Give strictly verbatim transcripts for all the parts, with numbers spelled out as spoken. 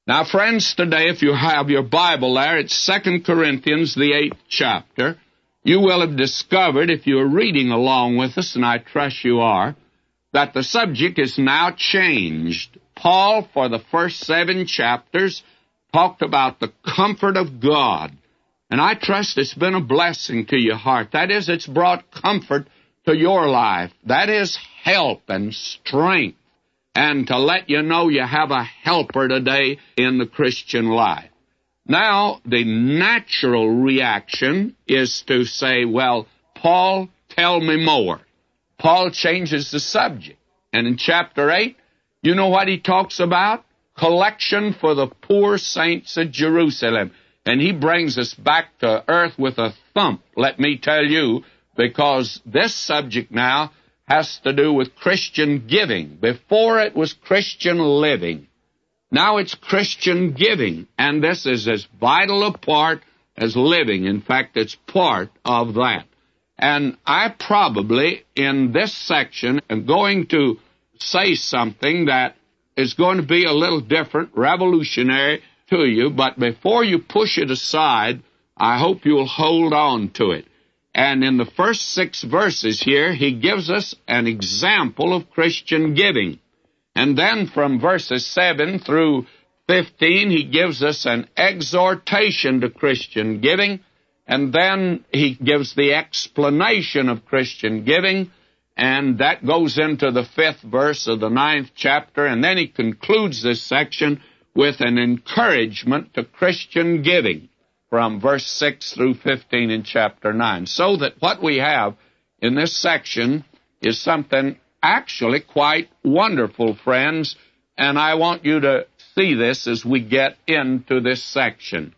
Now, friends, today, if you have your Bible there, it's Second Corinthians, the eighth chapter. You will have discovered, if you're reading along with us, and I trust you are, that the subject is now changed. Paul, for the first seven chapters, talked about the comfort of God. And I trust it's been a blessing to your heart. That is, it's brought comfort to your life. That is help and strength. And to let you know you have a helper today in the Christian life. Now, the natural reaction is to say, well, Paul, tell me more. Paul changes the subject. And in chapter eight, you know what he talks about? Collection for the poor saints of Jerusalem. And he brings us back to earth with a thump, let me tell you, because this subject now has to do with Christian giving. Before it was Christian living. Now it's Christian giving. And this is as vital a part as living. In fact, it's part of that. And I probably, in this section, am going to say something that is going to be a little different, revolutionary to you. But before you push it aside, I hope you'll hold on to it. And in the first six verses here, he gives us an example of Christian giving. And then from verses seven through fifteen, he gives us an exhortation to Christian giving. And then he gives the explanation of Christian giving. And that goes into the fifth verse of the ninth chapter. And then he concludes this section with an encouragement to Christian giving, from verse six through fifteen in chapter nine. So that what we have in this section is something actually quite wonderful, friends, and I want you to see this as we get into this section.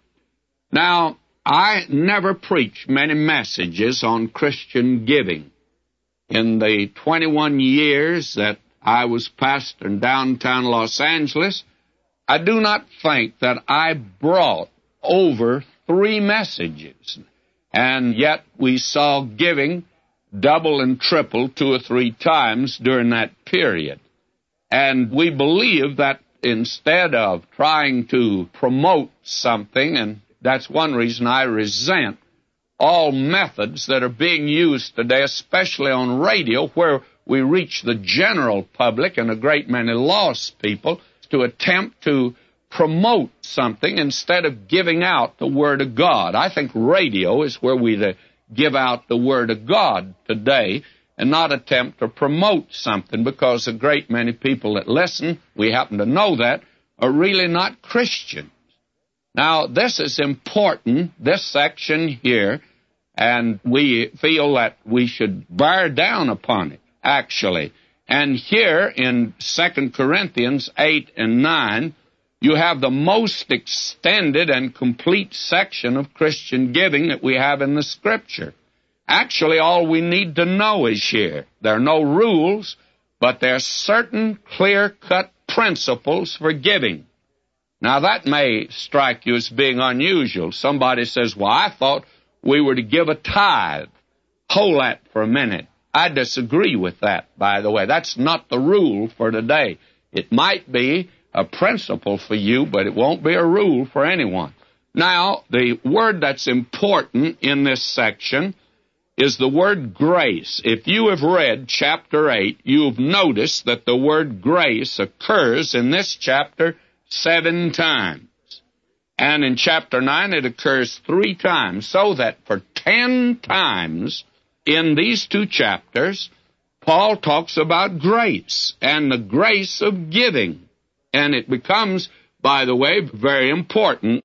Now, I never preached many messages on Christian giving. In the twenty-one years that I was pastor in downtown Los Angeles, I do not think that I brought over three messages, and yet we saw giving double and triple two or three times during that period. And we believe that instead of trying to promote something, and that's one reason I resent all methods that are being used today, especially on radio, where we reach the general public and a great many lost people, to attempt to promote something instead of giving out the Word of God. I think radio is where we to give out the Word of God today and not attempt to promote something, because a great many people that listen, we happen to know that, are really not Christians. Now, this is important, this section here, and we feel that we should bear down upon it, actually. And here in Second Corinthians eight and nine, you have the most extended and complete section of Christian giving that we have in the Scripture. Actually, all we need to know is here. There are no rules, but there are certain clear-cut principles for giving. Now, that may strike you as being unusual. Somebody says, well, I thought we were to give a tithe. Hold that for a minute. I disagree with that, by the way. That's not the rule for today. It might be a principle for you, but it won't be a rule for anyone. Now, the word that's important in this section is the word grace. If you have read chapter eight, you've noticed that the word grace occurs in this chapter seven times. And in chapter nine, it occurs three times, so that for ten times in these two chapters, Paul talks about grace and the grace of giving. And it becomes, by the way, very important.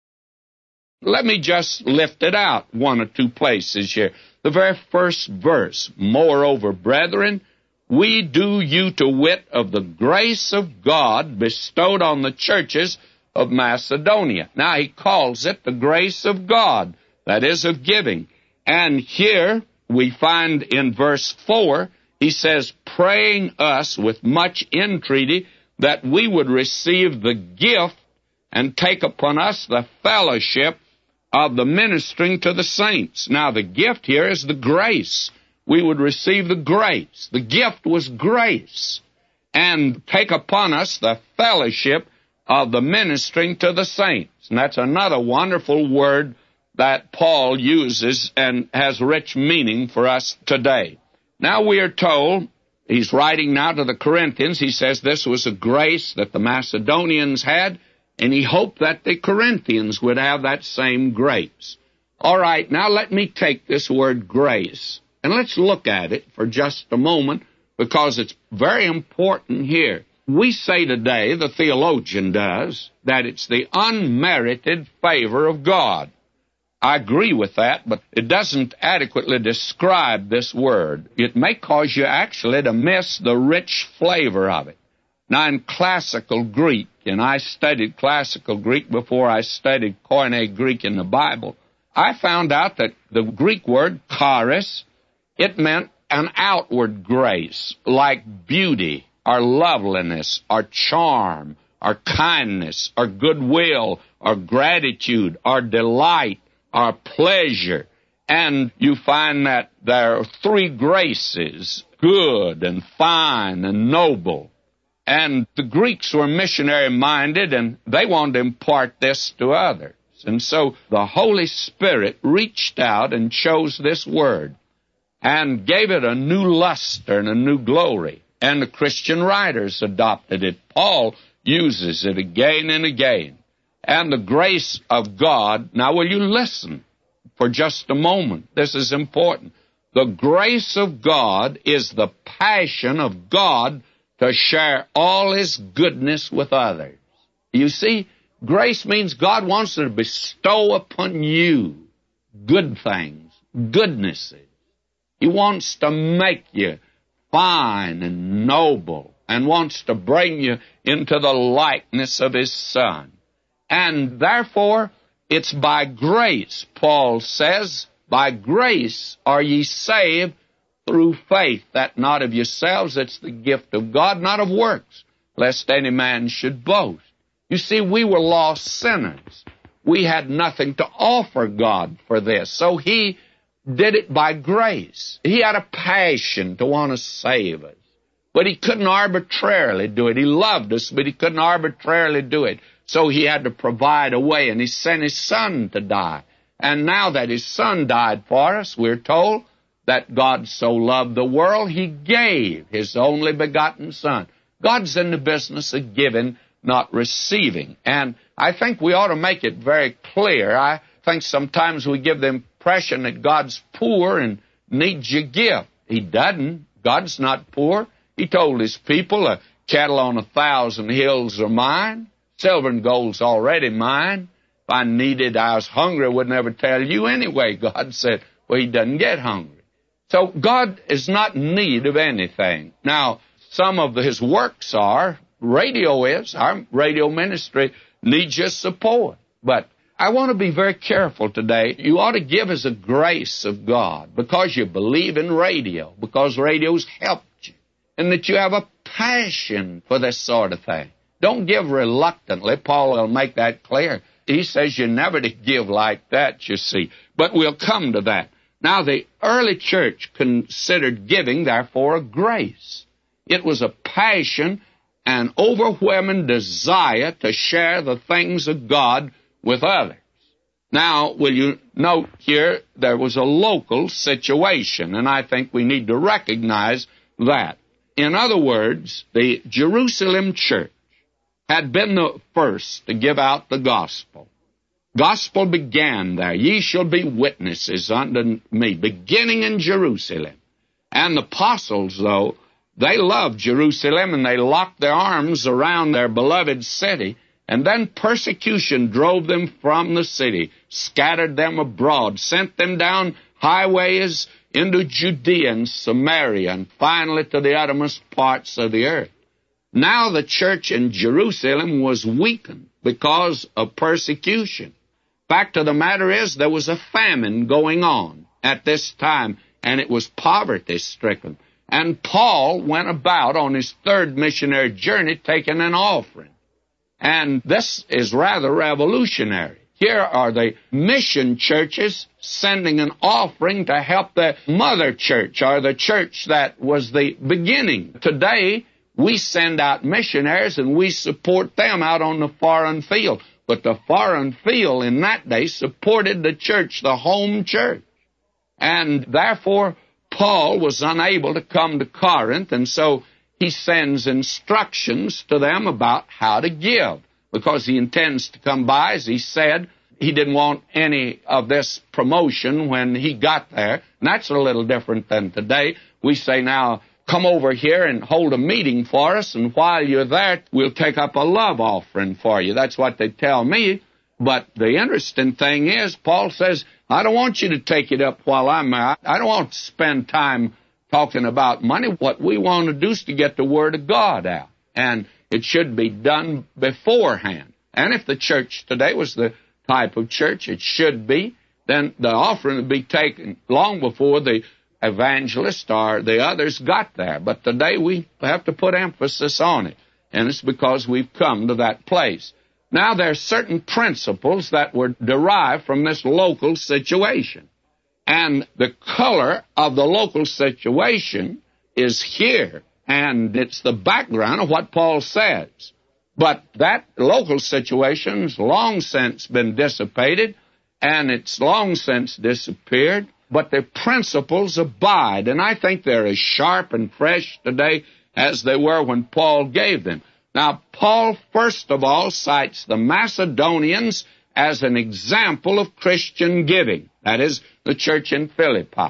Let me just lift it out one or two places here. The very first verse, moreover, brethren, we do you to wit of the grace of God bestowed on the churches of Macedonia. Now, he calls it the grace of God, that is, of giving. And here we find in verse four, he says, praying us with much entreaty that we would receive the gift and take upon us the fellowship of the ministering to the saints. Now, the gift here is the grace. We would receive the grace. The gift was grace. And take upon us the fellowship of the ministering to the saints. And that's another wonderful word that Paul uses and has rich meaning for us today. Now we are told, he's writing now to the Corinthians, he says this was a grace that the Macedonians had, and he hoped that the Corinthians would have that same grace. All right, now let me take this word grace, and let's look at it for just a moment, because it's very important here. We say today, the theologian does, that it's the unmerited favor of God. I agree with that, but it doesn't adequately describe this word. It may cause you actually to miss the rich flavor of it. Now, in classical Greek, and I studied classical Greek before I studied Koine Greek in the Bible, I found out that the Greek word charis, it meant an outward grace, like beauty, or loveliness, or charm, or kindness, or goodwill, or gratitude, or delight, or pleasure. And you find that there are three graces, good and fine and noble. And the Greeks were missionary-minded, and they wanted to impart this to others. And so the Holy Spirit reached out and chose this word and gave it a new luster and a new glory. And the Christian writers adopted it. Paul uses it again and again. And the grace of God, now will you listen for just a moment? This is important. The grace of God is the passion of God to share all His goodness with others. You see, grace means God wants to bestow upon you good things, goodnesses. He wants to make you fine and noble and wants to bring you into the likeness of His Son. And therefore, it's by grace, Paul says, by grace are ye saved through faith, that not of yourselves, it's the gift of God, not of works, lest any man should boast. You see, we were lost sinners. We had nothing to offer God for this, so He did it by grace. He had a passion to want to save us, but He couldn't arbitrarily do it. He loved us, but He couldn't arbitrarily do it. So He had to provide a way, and He sent His Son to die. And now that His Son died for us, we're told that God so loved the world, He gave His only begotten Son. God's in the business of giving, not receiving. And I think we ought to make it very clear. I think sometimes we give the impression that God's poor and needs your gift. He doesn't. God's not poor. He told His people, "A cattle on a thousand hills are mine. Silver and gold's already mine. If I needed, I was hungry, I would never tell you anyway." God said, well, He doesn't get hungry. So God is not in need of anything. Now, some of His works are, radio is, our radio ministry needs your support. But I want to be very careful today. You ought to give as a grace of God because you believe in radio, because radio's helped you, and that you have a passion for this sort of thing. Don't give reluctantly. Paul will make that clear. He says you're never to give like that, you see. But we'll come to that. Now, the early church considered giving, therefore, a grace. It was a passion, an overwhelming desire to share the things of God with others. Now, will you note here, there was a local situation, and I think we need to recognize that. In other words, the Jerusalem church had been the first to give out the gospel. Gospel began there. Ye shall be witnesses unto me, beginning in Jerusalem. And the apostles, though, they loved Jerusalem, and they locked their arms around their beloved city, and then persecution drove them from the city, scattered them abroad, sent them down highways into Judea and Samaria, and finally to the uttermost parts of the earth. Now the church in Jerusalem was weakened because of persecution. Fact of the matter is, there was a famine going on at this time, and it was poverty-stricken. And Paul went about on his third missionary journey taking an offering. And this is rather revolutionary. Here are the mission churches sending an offering to help the mother church, or the church that was the beginning. Today, we send out missionaries and we support them out on the foreign field. But the foreign field in that day supported the church, the home church. And therefore, Paul was unable to come to Corinth, and so he sends instructions to them about how to give, because he intends to come by. As he said, he didn't want any of this promotion when he got there. And that's a little different than today. We say, now, come over here and hold a meeting for us, and while you're there, we'll take up a love offering for you. That's what they tell me. But the interesting thing is, Paul says, I don't want you to take it up while I'm out. I don't want to spend time talking about money. What we want to do is to get the Word of God out. And it should be done beforehand. And if the church today was the type of church it should be, then the offering would be taken long before the evangelist or the others got there. But today we have to put emphasis on it. And it's because we've come to that place. Now, there are certain principles that were derived from this local situation. And the color of the local situation is here. And it's the background of what Paul says. But that local situation's long since been dissipated, and it's long since disappeared. But the principles abide. And I think they're as sharp and fresh today as they were when Paul gave them. Now, Paul, first of all, cites the Macedonians as an example of Christian giving. That is, the church in Philippi.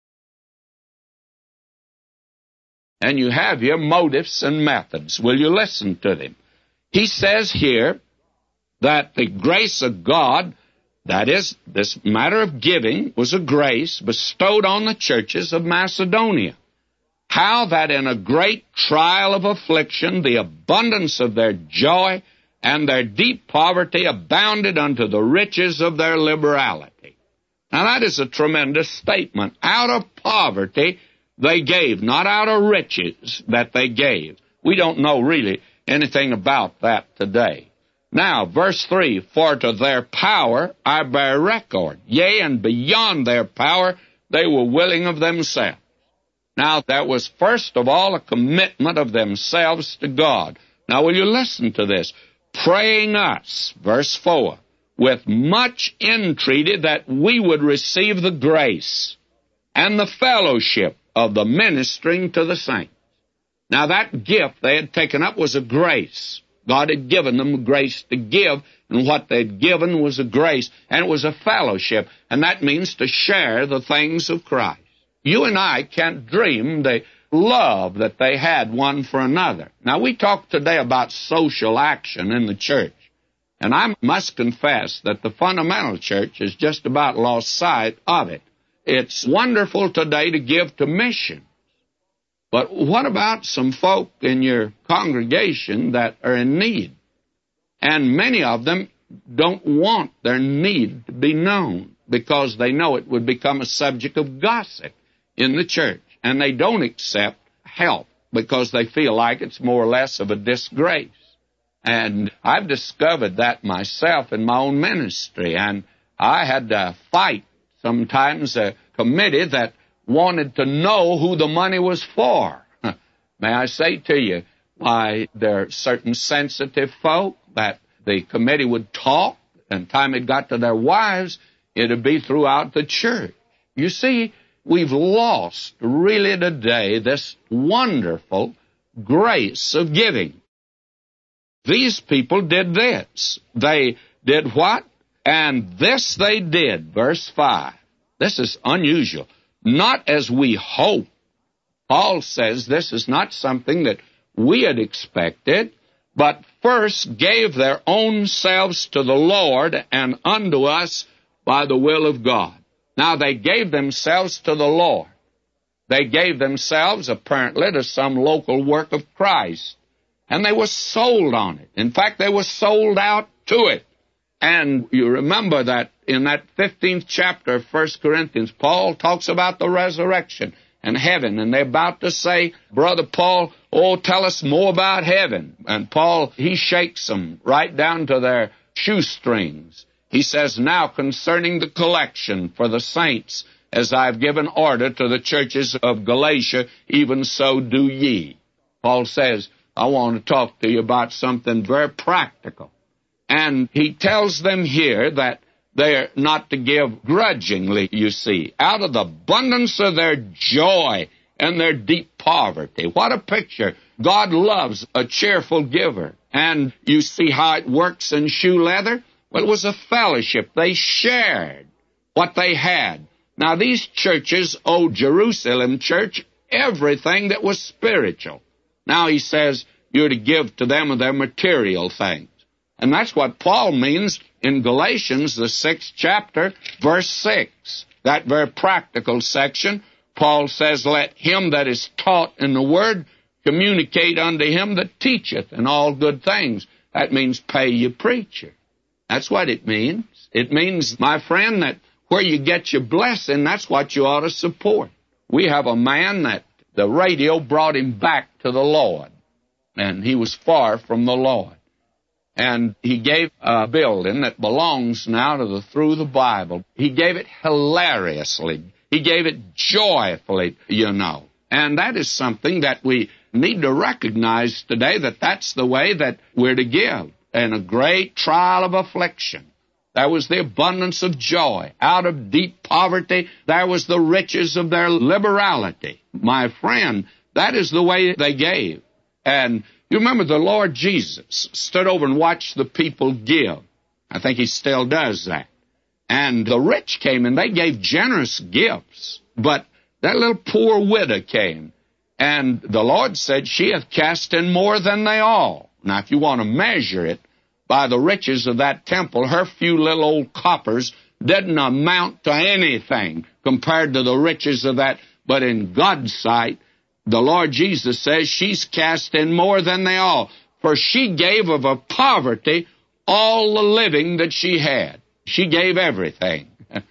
And you have your motives and methods. Will you listen to them? He says here that the grace of God, that is, this matter of giving, was a grace bestowed on the churches of Macedonia. How that in a great trial of affliction, the abundance of their joy and their deep poverty abounded unto the riches of their liberality. Now that is a tremendous statement. Out of poverty they gave, not out of riches that they gave. We don't know really anything about that today. Now, verse three, for to their power I bear record. Yea, and beyond their power they were willing of themselves. Now, that was first of all a commitment of themselves to God. Now, will you listen to this? Praying us, verse four, with much entreaty that we would receive the grace and the fellowship of the ministering to the saints. Now, that gift they had taken up was a grace. God had given them a grace to give, and what they'd given was a grace, and it was a fellowship, and that means to share the things of Christ. You and I can't dream the love that they had one for another. Now, we talk today about social action in the church, and I must confess that the fundamental church has just about lost sight of it. It's wonderful today to give to missions, but what about some folk in your congregation that are in need? And many of them don't want their need to be known because they know it would become a subject of gossip in the church, and they don't accept help because they feel like it's more or less of a disgrace. And I've discovered that myself in my own ministry, and I had to fight sometimes a committee that wanted to know who the money was for. May I say to you, why, there are certain sensitive folk that the committee would talk, and time it got to their wives, it would be throughout the church. You see, we've lost, really today, this wonderful grace of giving. These people did this. They did what? And this they did, verse five. This is unusual. Not as we hope. Paul says this is not something that we had expected, but first gave their own selves to the Lord and unto us by the will of God. Now, they gave themselves to the Lord. They gave themselves, apparently, to some local work of Christ. And they were sold on it. In fact, they were sold out to it. And you remember that in that fifteenth chapter of First Corinthians, Paul talks about the resurrection and heaven. And they're about to say, Brother Paul, oh, tell us more about heaven. And Paul, he shakes them right down to their shoestrings. He says, now concerning the collection for the saints, as I've given order to the churches of Galatia, even so do ye. Paul says, I want to talk to you about something very practical. And he tells them here that they're not to give grudgingly, you see, out of the abundance of their joy and their deep poverty. What a picture. God loves a cheerful giver. And you see how it works in shoe leather? Well, it was a fellowship. They shared what they had. Now, these churches owe Jerusalem church everything that was spiritual. Now, he says you're to give to them of their material things. And that's what Paul means in Galatians, the sixth chapter, verse six. That very practical section, Paul says, let him that is taught in the word communicate unto him that teacheth in all good things. That means pay your preacher. That's what it means. It means, my friend, that where you get your blessing, that's what you ought to support. We have a man that the radio brought him back to the Lord, and he was far from the Lord. And he gave a building that belongs now to the Through the Bible. He gave it hilariously. He gave it joyfully, you know. And that is something that we need to recognize today, that that's the way that we're to give. In a great trial of affliction, there was the abundance of joy. Out of deep poverty, there was the riches of their liberality. My friend, that is the way they gave. And you remember the Lord Jesus stood over and watched the people give. I think he still does that. And the rich came and they gave generous gifts. But that little poor widow came. And the Lord said, she hath cast in more than they all. Now, if you want to measure it by the riches of that temple, her few little old coppers didn't amount to anything compared to the riches of that. But in God's sight, the Lord Jesus says she's cast in more than they all, for she gave of her poverty all the living that she had. She gave everything.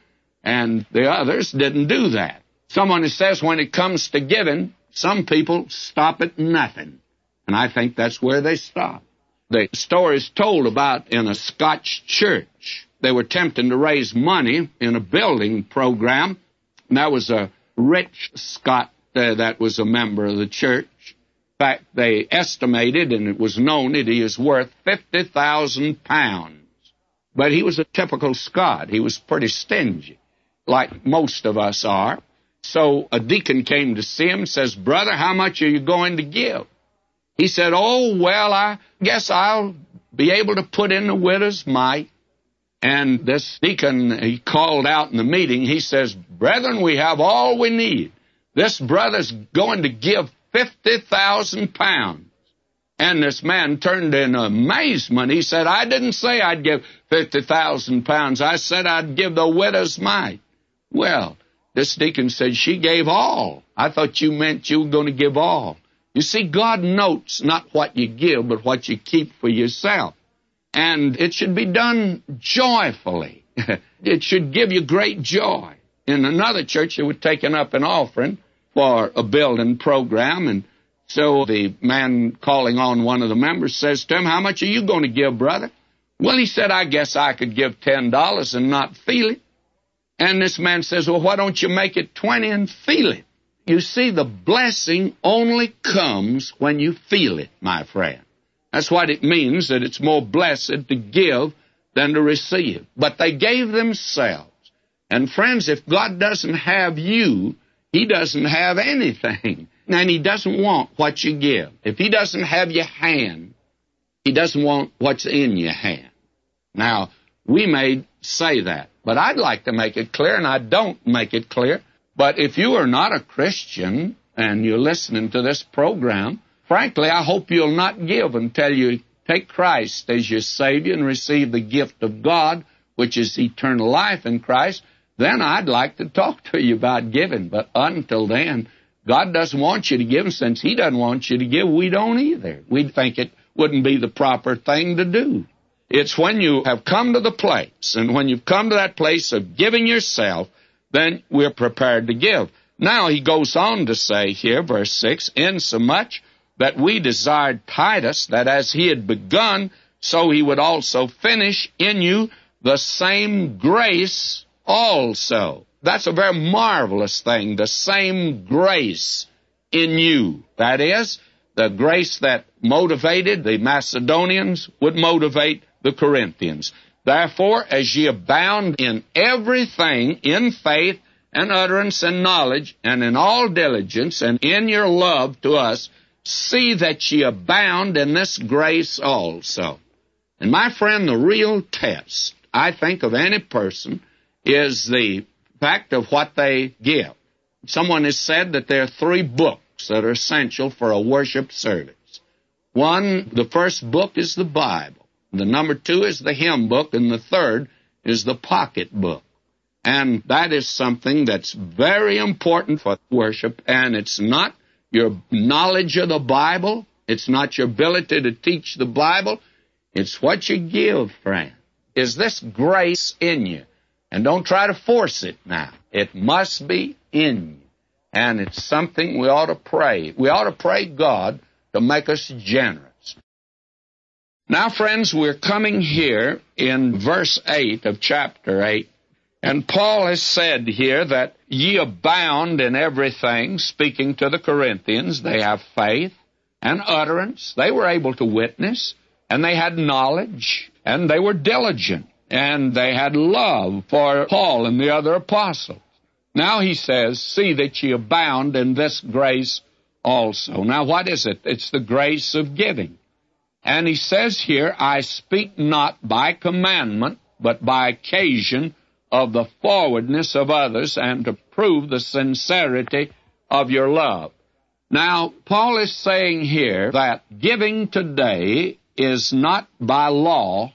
And the others didn't do that. Someone who says when it comes to giving, some people stop at nothing. And I think that's where they stop. The story is told about in a Scotch church. They were attempting to raise money in a building program. And there was a rich Scot Uh, that was a member of the church. In fact, they estimated, and it was known, that he is worth fifty thousand pounds. But he was a typical Scot. He was pretty stingy, like most of us are. So a deacon came to see him and says, brother, how much are you going to give? He said, oh, well, I guess I'll be able to put in the widow's mite. And this deacon, he called out in the meeting, he says, brethren, we have all we need. This brother's going to give fifty thousand pounds. And this man turned in amazement. He said, I didn't say I'd give fifty thousand pounds. I said I'd give the widow's mite. Well, this deacon said, she gave all. I thought you meant you were going to give all. You see, God notes not what you give, but what you keep for yourself. And it should be done joyfully. It should give you great joy. In another church, they were taking up an offering for a building program, and so the man calling on one of the members says to him, how much are you going to give, brother? Well, he said, I guess I could give ten dollars and not feel it. And this man says, well, why don't you make it twenty and feel it? You see, the blessing only comes when you feel it, my friend. That's what it means, that it's more blessed to give than to receive. But they gave themselves. And friends, if God doesn't have you, he doesn't have anything. And he doesn't want what you give. If he doesn't have your hand, he doesn't want what's in your hand. Now, we may say that, but I'd like to make it clear, and I don't make it clear. But if you are not a Christian and you're listening to this program, frankly, I hope you'll not give until you take Christ as your Savior and receive the gift of God, which is eternal life in Christ. Then I'd like to talk to you about giving. But until then, God doesn't want you to give, and since he doesn't want you to give, we don't either. We'd think it wouldn't be the proper thing to do. It's when you have come to the place, and when you've come to that place of giving yourself, then we're prepared to give. Now he goes on to say here, verse six, insomuch that we desired Titus, that as he had begun, so he would also finish in you the same grace also. That's a very marvelous thing, the same grace in you. That is, The grace that motivated the Macedonians would motivate the Corinthians. Therefore, as ye abound in everything, in faith and utterance and knowledge, and in all diligence, and in your love to us, see that ye abound in this grace also. And my friend, the real test, I think, of any person is the fact of what they give. Someone has said that there are three books that are essential for a worship service. One, the first book is the Bible. The number two is the hymn book, and the third is the pocketbook. And that is something that's very important for worship, and it's not your knowledge of the Bible, it's not your ability to teach the Bible, it's what you give, friend. Is this grace in you? And don't try to force it now. It must be in you. And it's something we ought to pray. We ought to pray God to make us generous. Now, friends, we're coming here in verse eight of chapter eight. And Paul has said here that ye abound in everything, speaking to the Corinthians. They have faith and utterance. They were able to witness, and they had knowledge, and they were diligent, and they had love for Paul and the other apostles. Now he says, see that ye abound in this grace also. Now what is it? It's the grace of giving. And he says here, I speak not by commandment, but by occasion of the forwardness of others, and to prove the sincerity of your love. Now, Paul is saying here that giving today is not by law,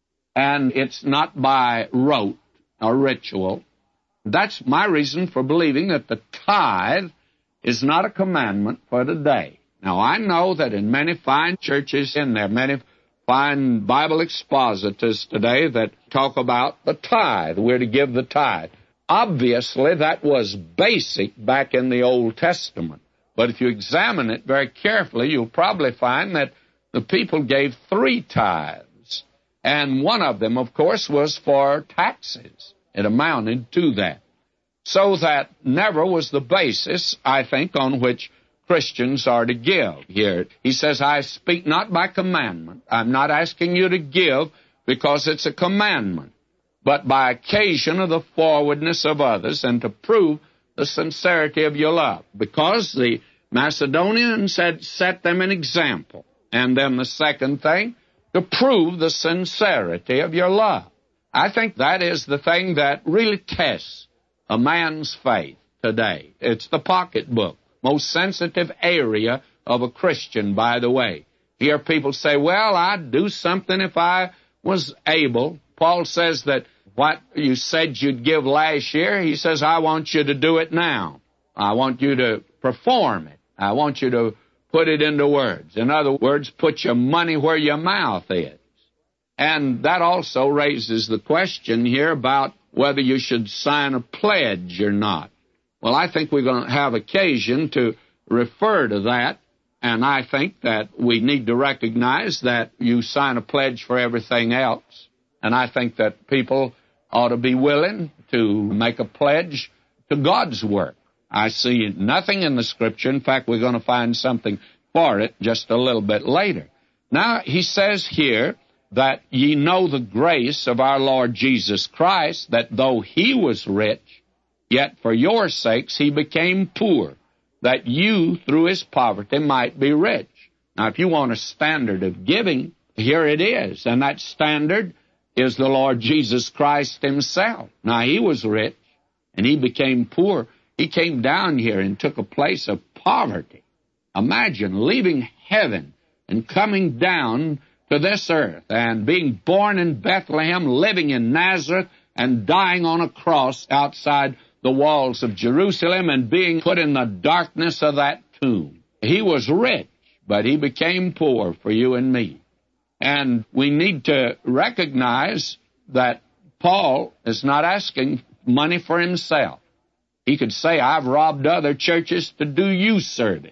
and it's not by rote or ritual. That's my reason for believing that the tithe is not a commandment for today. Now, I know that in many fine churches in there, many fine Bible expositors today that talk about the tithe. We're to give the tithe. Obviously, that was basic back in the Old Testament. But if you examine it very carefully, you'll probably find that the people gave three tithes. And one of them, of course, was for taxes. It amounted to that. So that never was the basis, I think, on which Christians are to give here. He says, I speak not by commandment. I'm not asking you to give because it's a commandment, but by occasion of the forwardness of others, and to prove the sincerity of your love. Because the Macedonians had set them an example. And then the second thing, to prove the sincerity of your love. I think that is the thing that really tests a man's faith today. It's the pocketbook. Most sensitive area of a Christian, by the way. Hear people say, well, I'd do something if I was able. Paul says that what you said you'd give last year, he says, I want you to do it now. I want you to perform it. I want you to put it into words. In other words, put your money where your mouth is. And that also raises the question here about whether you should sign a pledge or not. Well, I think we're going to have occasion to refer to that, and I think that we need to recognize that you sign a pledge for everything else, and I think that people ought to be willing to make a pledge to God's work. I see nothing in the Scripture. In fact, we're going to find something for it just a little bit later. Now, he says here that ye know the grace of our Lord Jesus Christ, that though he was rich, yet for your sakes he became poor, that you through his poverty might be rich. Now, if you want a standard of giving, here it is. And that standard is the Lord Jesus Christ himself. Now, he was rich, and he became poor. He came down here and took a place of poverty. Imagine leaving heaven and coming down to this earth and being born in Bethlehem, living in Nazareth, and dying on a cross outside the walls of Jerusalem and being put in the darkness of that tomb. He was rich, but he became poor for you and me. And we need to recognize that Paul is not asking money for himself. He could say, I've robbed other churches to do you service.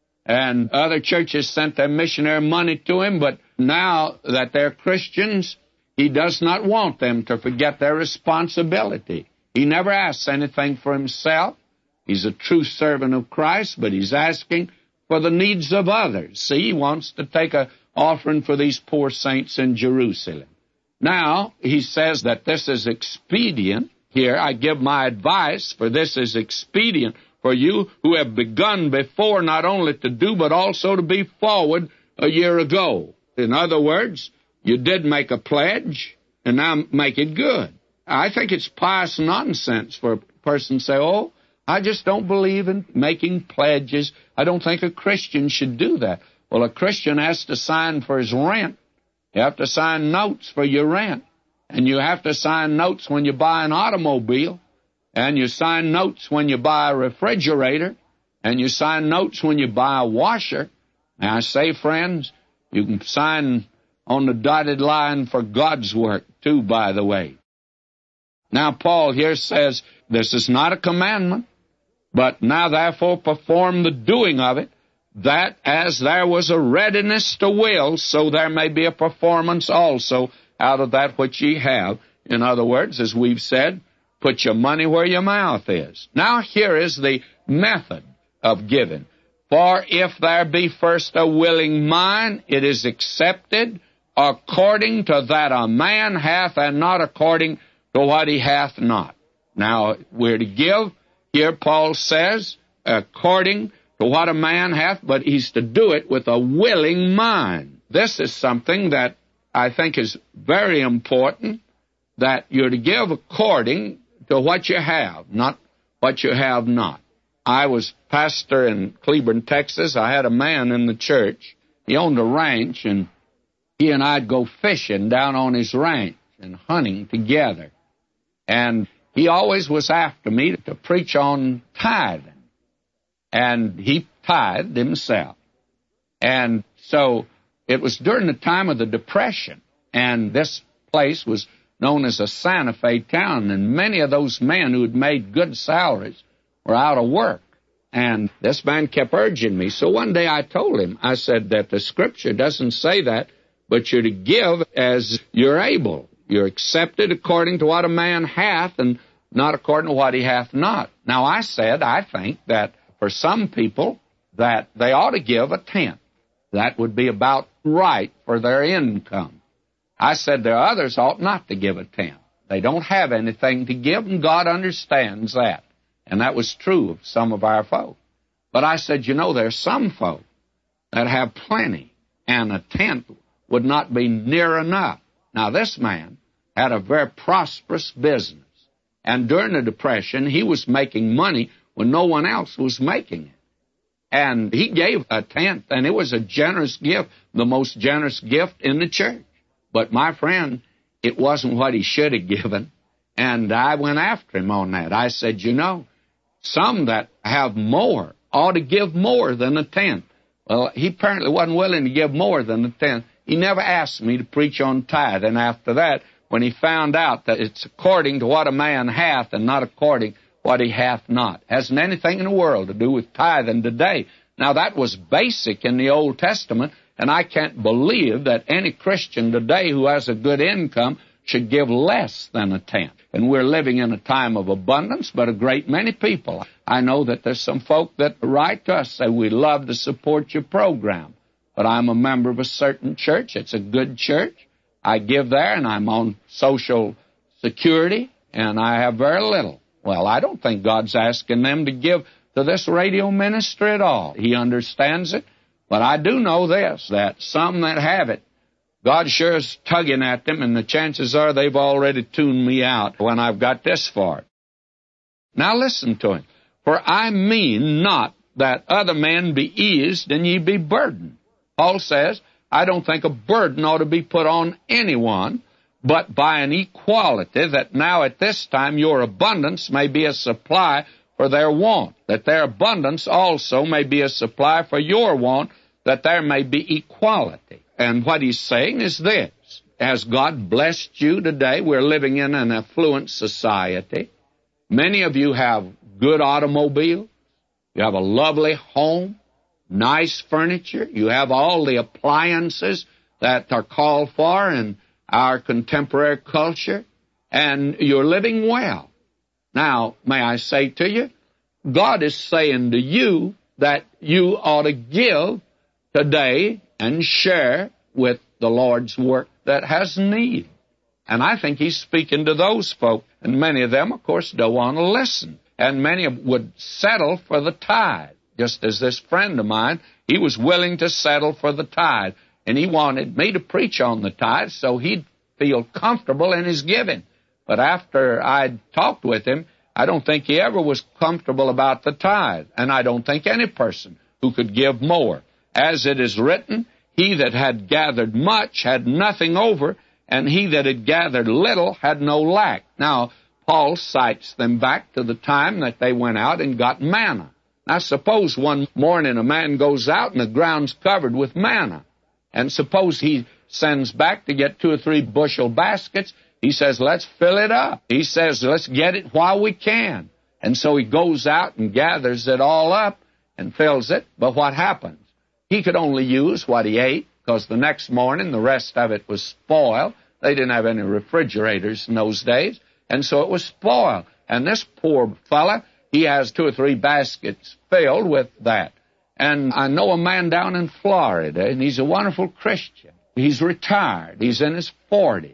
And other churches sent their missionary money to him, but now that they're Christians, he does not want them to forget their responsibility. He never asks anything for himself. He's a true servant of Christ, but he's asking for the needs of others. See, he wants to take an offering for these poor saints in Jerusalem. Now, he says that this is expedient. Here, I give my advice, for this is expedient for you who have begun before not only to do, but also to be forward a year ago. In other words, you did make a pledge, and now make it good. I think it's pious nonsense for a person to say, oh, I just don't believe in making pledges. I don't think a Christian should do that. Well, a Christian has to sign for his rent. You have to sign notes for your rent. And you have to sign notes when you buy an automobile. And you sign notes when you buy a refrigerator. And you sign notes when you buy a washer. Now, I say, friends, you can sign on the dotted line for God's work, too, by the way. Now, Paul here says, this is not a commandment, but now therefore perform the doing of it, that as there was a readiness to will, so there may be a performance also out of that which ye have. In other words, as we've said, put your money where your mouth is. Now here is the method of giving. For if there be first a willing mind, it is accepted according to that a man hath, and not according to what he hath not. Now, we're to give, here Paul says, according to what a man hath, but he's to do it with a willing mind. This is something that I think is very important, that you're to give according to what you have, not what you have not. I was pastor in Cleburne, Texas. I had a man in the church. He owned a ranch, and he and I'd go fishing down on his ranch and hunting together. And he always was after me to preach on tithing. And he tithed himself. And so it was during the time of the Depression, and this place was known as a Santa Fe town, and many of those men who had made good salaries were out of work. And this man kept urging me. So one day I told him, I said that the Scripture doesn't say that, but you're to give as you're able. You're accepted according to what a man hath, and not according to what he hath not. Now, I said, I think that for some people, that they ought to give a tenth. That would be about right for their income. I said there are others ought not to give a tenth. They don't have anything to give, and God understands that. And that was true of some of our folk. But I said, you know, there's some folk that have plenty, and a tenth would not be near enough. Now, this man had a very prosperous business. And during the Depression, he was making money when no one else was making it. And he gave a tenth, and it was a generous gift, the most generous gift in the church. But, my friend, it wasn't what he should have given. And I went after him on that. I said, you know, some that have more ought to give more than a tenth. Well, he apparently wasn't willing to give more than a tenth. He never asked me to preach on tithe. And after that, when he found out that it's according to what a man hath and not according to what he hath not. Hasn't anything in the world to do with tithing today. Now, that was basic in the Old Testament, and I can't believe that any Christian today who has a good income should give less than a tenth. And we're living in a time of abundance, but a great many people. I know that there's some folk that write to us, say, we love to support your program, but I'm a member of a certain church. It's a good church. I give there, and I'm on Social Security, and I have very little. Well, I don't think God's asking them to give to this radio ministry at all. He understands it. But I do know this, that some that have it, God sure is tugging at them, and the chances are they've already tuned me out when I've got this far. Now listen to him. For I mean not that other men be eased and ye be burdened. Paul says, I don't think a burden ought to be put on anyone, but by an equality, that now at this time your abundance may be a supply for their want, that their abundance also may be a supply for your want, that there may be equality. And what he's saying is this: as God blessed you today, we're living in an affluent society. Many of you have good automobiles. You have a lovely home, nice furniture. You have all the appliances that are called for in our contemporary culture, and you're living well. Now, may I say to you, God is saying to you that you ought to give today and share with the Lord's work that has need. And I think he's speaking to those folk. And many of them, of course, don't want to listen. And many would settle for the tithe. Just as this friend of mine, he was willing to settle for the tithe. And he wanted me to preach on the tithe so he'd feel comfortable in his giving. But after I'd talked with him, I don't think he ever was comfortable about the tithe. And I don't think any person who could give more. As it is written, he that had gathered much had nothing over, and he that had gathered little had no lack. Now, Paul cites them back to the time that they went out and got manna. Now, suppose one morning a man goes out and the ground's covered with manna. And suppose he sends back to get two or three bushel baskets. He says, let's fill it up. He says, let's get it while we can. And so he goes out and gathers it all up and fills it. But what happens? He could only use what he ate, because the next morning the rest of it was spoiled. They didn't have any refrigerators in those days, and so it was spoiled. And this poor fella, he has two or three baskets filled with that. And I know a man down in Florida, and he's a wonderful Christian. He's retired. He's in his forties.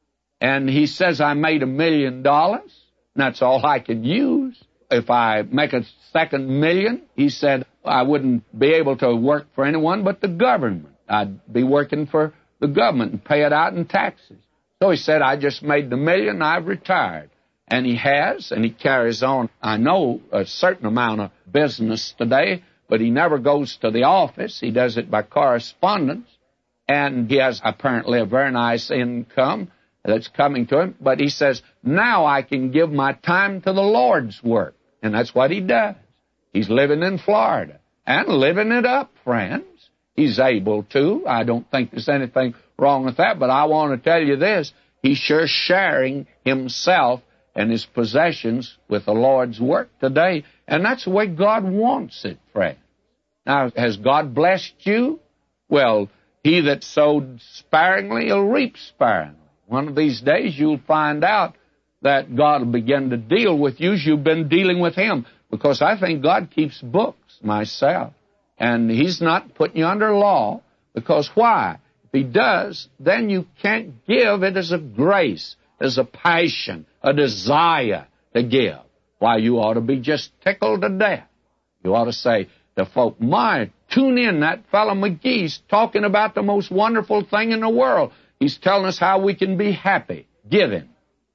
And he says, I made a million dollars, and that's all I could use. If I make a second million, he said, I wouldn't be able to work for anyone but the government. I'd be working for the government and pay it out in taxes. So he said, I just made the million, I've retired. And he has, and he carries on, I know, a certain amount of business today, but he never goes to the office. He does it by correspondence. And he has apparently a very nice income that's coming to him. But he says, now I can give my time to the Lord's work. And that's what he does. He's living in Florida and living it up, friends. He's able to. I don't think there's anything wrong with that, but I want to tell you this. He's sure sharing himself and his possessions with the Lord's work today, and that's the way God wants it, friends. Now, has God blessed you? Well, he that sowed sparingly, he'll reap sparingly. One of these days, you'll find out that God will begin to deal with you as you've been dealing with him, because I think God keeps books myself. And he's not putting you under law, because why? If he does, then you can't give it as a grace, as a passion, a desire to give. Why, you ought to be just tickled to death. You ought to say to folk, my, tune in, that fellow McGee's talking about the most wonderful thing in the world. He's telling us how we can be happy, giving.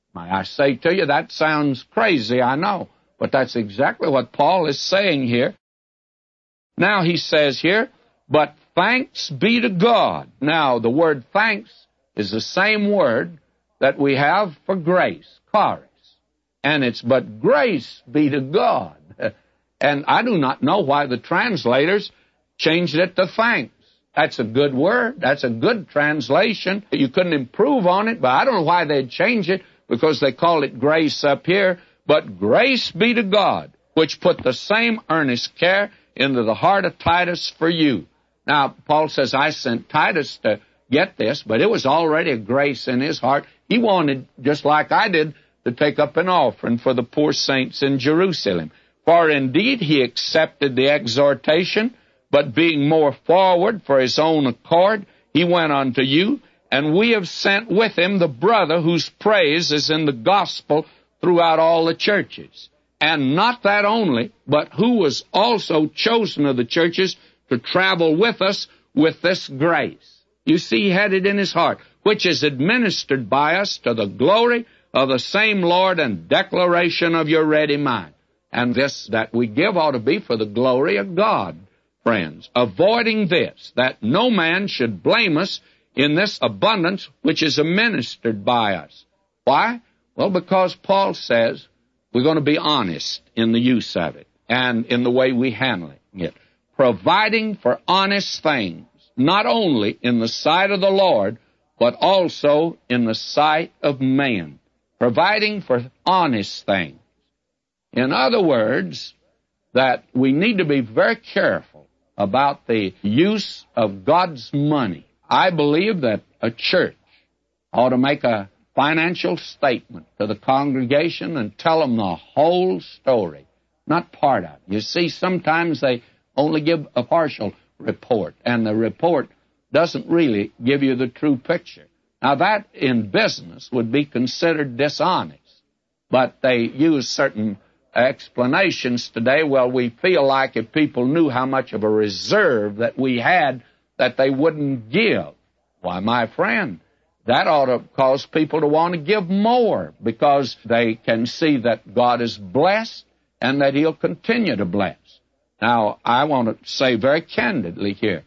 I say to you, that sounds crazy, I know, but that's exactly what Paul is saying here. Now he says here, but thanks be to God. Now, the word thanks is the same word that we have for grace, charis. And it's, but grace be to God. And I do not know why the translators changed it to thanks. That's a good word. That's a good translation. You couldn't improve on it, but I don't know why they'd change it, because they call it grace up here. But grace be to God, which put the same earnest care into the heart of Titus for you. Now, Paul says, I sent Titus to get this, but it was already a grace in his heart. He wanted, just like I did, to take up an offering for the poor saints in Jerusalem. For indeed he accepted the exhortation, but being more forward for his own accord, he went unto you, and we have sent with him the brother whose praise is in the gospel throughout all the churches. And not that only, but who was also chosen of the churches to travel with us with this grace. You see, he had it in his heart, which is administered by us to the glory of the same Lord and declaration of your ready mind. And this that we give ought to be for the glory of God, friends, avoiding this, that no man should blame us in this abundance which is administered by us. Why? Well, because Paul says we're going to be honest in the use of it and in the way we handle it. Providing for honest things, not only in the sight of the Lord, but also in the sight of man. Providing for honest things. In other words, that we need to be very careful about the use of God's money. I believe that a church ought to make a financial statement to the congregation and tell them the whole story, not part of it. You see, sometimes they only give a partial report, and the report doesn't really give you the true picture. Now, that in business would be considered dishonest, but they use certain explanations today. Well, we feel like if people knew how much of a reserve that we had, that they wouldn't give. Why, my friend, that ought to cause people to want to give more, because they can see that God is blessed and that He'll continue to bless. Now, I want to say very candidly here,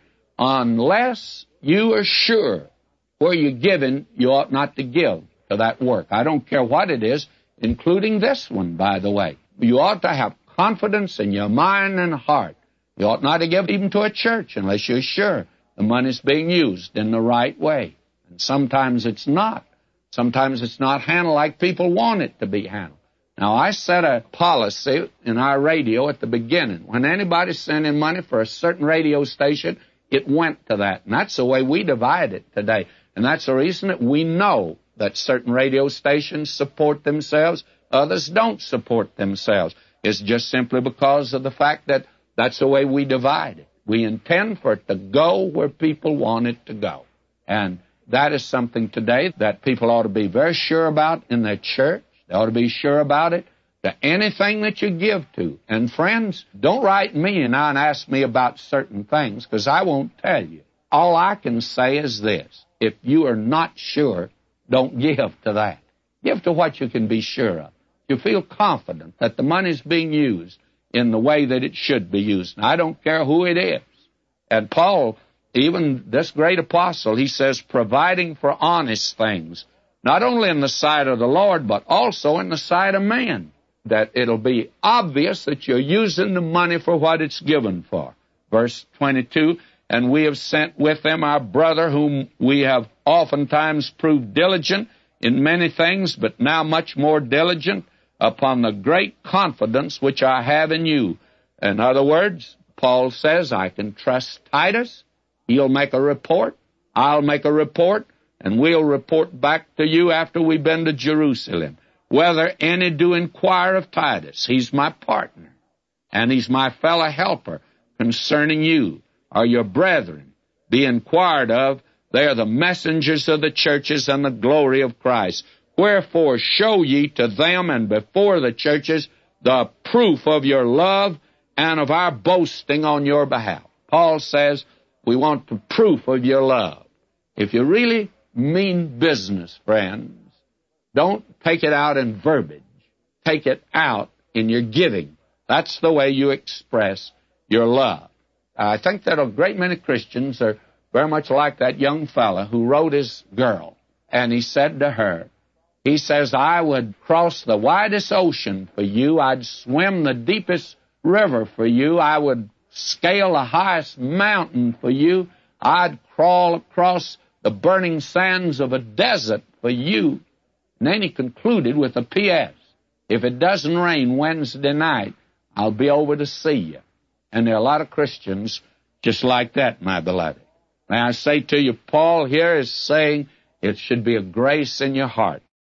unless you are sure where you're giving, you ought not to give to that work. I don't care what it is, including this one, by the way. You ought to have confidence in your mind and heart. You ought not to give even to a church unless you're sure the money's being used in the right way. And sometimes it's not. Sometimes it's not handled like people want it to be handled. Now, I set a policy in our radio at the beginning. When anybody sent in money for a certain radio station, it went to that. And that's the way we divide it today. And that's the reason that we know that certain radio stations support themselves, others don't support themselves. It's just simply because of the fact that that's the way we divide it. We intend for it to go where people want it to go. And that is something today that people ought to be very sure about in their church. They ought to be sure about it to anything that you give to. And friends, don't write me now and ask me about certain things, because I won't tell you. All I can say is this: if you are not sure, don't give to that. Give to what you can be sure of. You feel confident that the money's being used in the way that it should be used. And I don't care who it is. And Paul, even this great apostle, he says, providing for honest things, not only in the sight of the Lord, but also in the sight of man, that it'll be obvious that you're using the money for what it's given for. Verse twenty-two, and we have sent with them our brother, whom we have oftentimes proved diligent in many things, but now much more diligent upon the great confidence which I have in you. In other words, Paul says, I can trust Titus. He'll make a report. I'll make a report. And we'll report back to you after we've been to Jerusalem. Whether any do inquire of Titus, he's my partner, and he's my fellow helper concerning you, or your brethren, be inquired of. They are the messengers of the churches and the glory of Christ. Wherefore show ye to them and before the churches the proof of your love and of our boasting on your behalf. Paul says we want the proof of your love. If you really mean business, friends, don't take it out in verbiage. Take it out in your giving. That's the way you express your love. I think that a great many Christians are very much like that young fella who wrote his girl. And he said to her, he says, I would cross the widest ocean for you. I'd swim the deepest river for you. I would scale the highest mountain for you. I'd crawl across the burning sands of a desert for you. And then he concluded with a P S If it doesn't rain Wednesday night, I'll be over to see you. And there are a lot of Christians just like that, my beloved. May I say to you, Paul here is saying it should be a grace in your heart.